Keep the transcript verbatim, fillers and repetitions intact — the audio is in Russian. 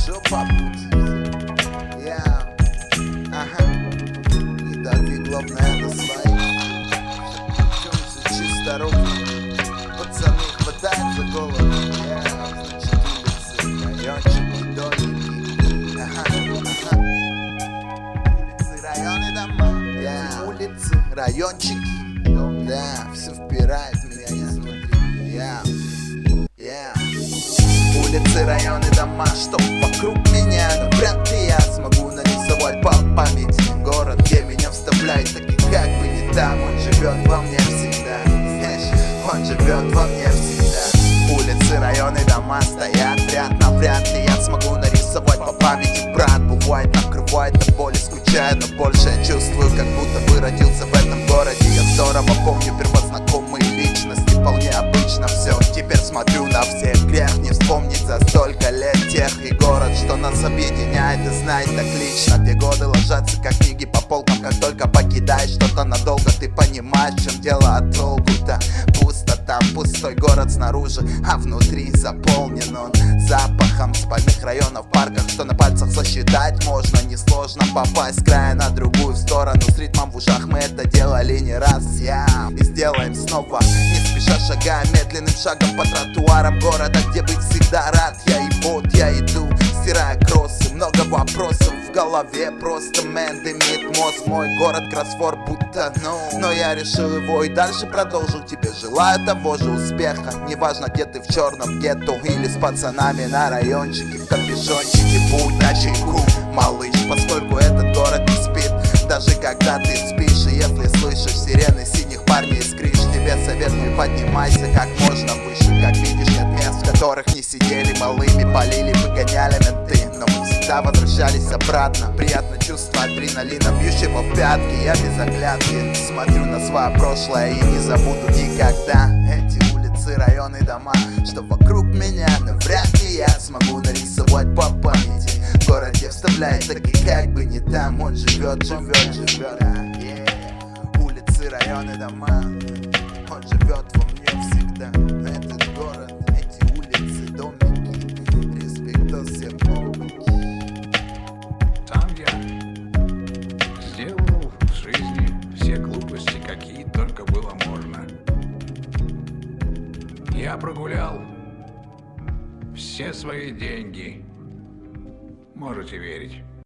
что попутать. Я, ага, не дави, главное на своих. Все чисто ровно. Пацаны хватают за голову. Я, значит, улицы, райончики, домики. Ага, ага. Улицы, районы, дома. Я, улицы, райончики. Да, все впирает в меня, не смотри. Я, я. Улицы, районы, дома, что вокруг меня. Но вряд ли я смогу нарисовать по памяти город, где меня вставляет, таки как бы не там. Он живет во мне всегда, знаешь, он живет во мне всегда. Улицы, районы, дома стоят в ряд, но вряд ли я смогу нарисовать по памяти, брат. Бывает, накрывает на боли, скучаю, но больше я чувствую, как будто бы родился в этом городе. Я здорово помню первознакомые личности, вполне обычно все. Теперь смотрю на всех, грех не вспомнить за столько лет тех. И город, что нас объединяет и знает так лично, где годы ложатся как книги по полкам. Как только покидаешь что-то надолго, ты понимаешь, в чем дело, а толку-то пусто там. Пустой город снаружи, а внутри заполнен он запахом спальных районов, парках, что на пальцах сосчитать можно. Несложно попасть с края на другую сторону. С ритмом в ушах мы это делали не раз, я и сделаем снова. Не спеша шагая медленным шагом по тротуарам города, где быть всегда рад. Я и вот я иду, стирая кроссы. Много вопросов в голове, просто мэн дымит мозг. Мой город кроссворд будто, ну, но я решил его и дальше продолжил. Тебе желаю того же успеха. Неважно, где ты, в черном гетто или с пацанами на райончике, в капюшончике. Будь начеку, малыш, поскольку этот город не спит, даже когда ты спишь. И если слышишь сирены синих парней из крыш, тебе советую, поднимайся как можно выше. Как видишь, нет мест, в которых не сидели малыми, полили, выгоняли менты, но мы всегда возвращались обратно. Приятно чувство адреналина, бьющего в пятки. Я без оглядки смотрю на свое прошлое и не забуду никогда эти улицы, районы, дома, что вокруг меня. Но вряд ли я смогу нарисовать по памяти город, где вставляет, таки как бы не там. Он живет, живет, живет, yeah. Улицы, районы, дома, он живет во мне всегда. Этот город, эти улицы, домики, респект всем помнить. Сам я сделал в жизни все глупости, какие только было можно. Я прогулял все свои деньги, можете верить.